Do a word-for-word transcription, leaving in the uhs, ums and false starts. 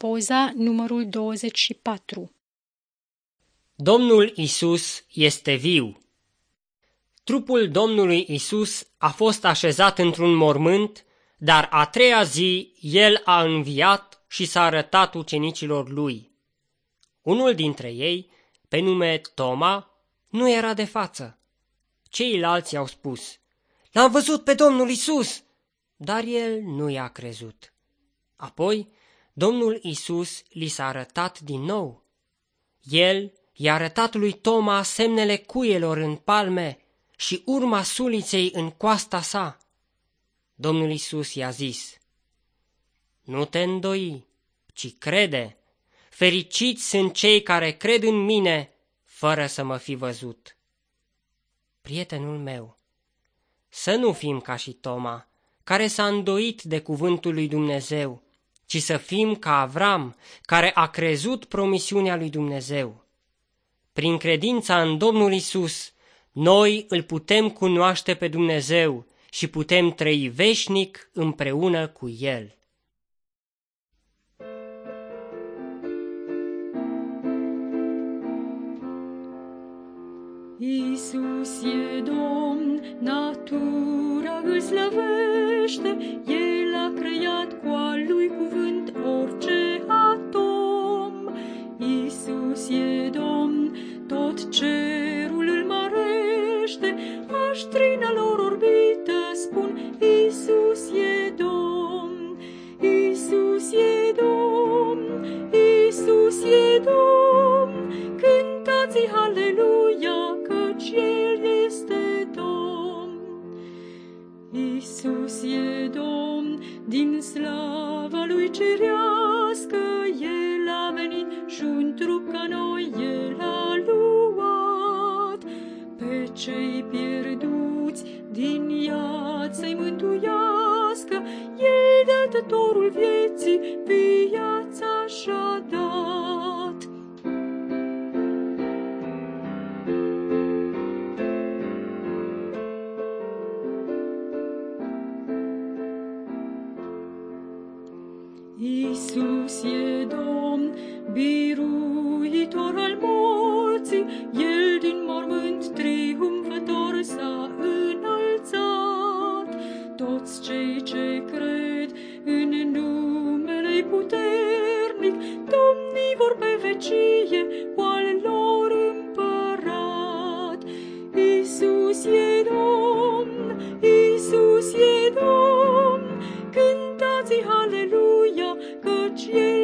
poza numărul douăzeci și patru. Domnul Isus este viu. Trupul Domnului Isus a fost așezat într-un mormânt, dar a treia zi el a înviat și s-a arătat ucenicilor lui. Unul dintre ei, pe nume Toma, nu era de față. Ceilalți i-au spus: "L-am văzut pe Domnul Isus!" Dar el nu i-a crezut. Apoi, Domnul Isus li s-a arătat din nou. El i-a arătat lui Toma semnele cuielor în palme și urma suliței în coasta sa. Domnul Isus i-a zis: "Nu te îndoi, ci crede. Fericiți sunt cei care cred în mine, fără să mă fi văzut." Prietenul meu, să nu fim ca și Toma, care s-a îndoit de cuvântul lui Dumnezeu, ci să fim ca Avram, care a crezut promisiunea lui Dumnezeu. Prin credința în Domnul Isus, noi îl putem cunoaște pe Dumnezeu și putem trăi veșnic împreună cu El. Iisus e Domn, natura îl slăvește, El a creat cu al lui cuvânt orice atom. Iisus e Domn, tot cerul îl mărește, aștrina lor orbită spun: Iisus e Domn, Iisus e Domn, Iisus e Domn, cântați haleluia, căci El este Domn. Iisus e Domn, din slava Lui cerească, El a venit și un trup ca noi El a luat. Pe cei pierduți din iad să-i mântuiască, El, dătătorul vieții, viața și-a dat. Iisus e Domn, biruitor al morții, El din mormânt triumfător s-a înălțat. Toți cei ce cred în numele-i puternic, domnii vor pe vecie cu al lor împărat. Iisus e Domn, Iisus e Domn, cântați haleluia, căci El